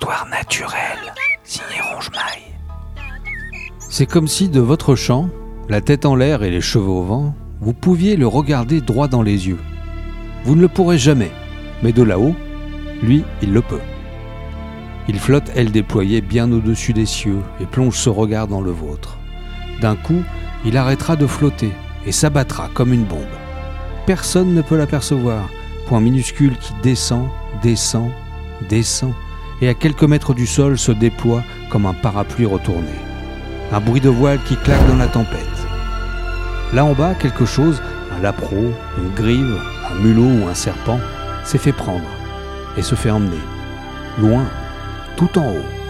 Histoire naturelle, signé Ronge-Maille. C'est comme si de votre champ, la tête en l'air et les cheveux au vent, vous pouviez le regarder droit dans les yeux. Vous ne le pourrez jamais, mais de là-haut, lui, il le peut. Il flotte ailes déployées bien au-dessus des cieux et plonge ce regard dans le vôtre. D'un coup, il arrêtera de flotter et s'abattra comme une bombe. Personne ne peut l'apercevoir, point minuscule qui descend, descend, descend, et à quelques mètres du sol se déploie comme un parapluie retourné. Un bruit de voile qui claque dans la tempête. Là en bas, quelque chose, un lapreau, une grive, un mulot ou un serpent, s'est fait prendre et se fait emmener. Loin, tout en haut.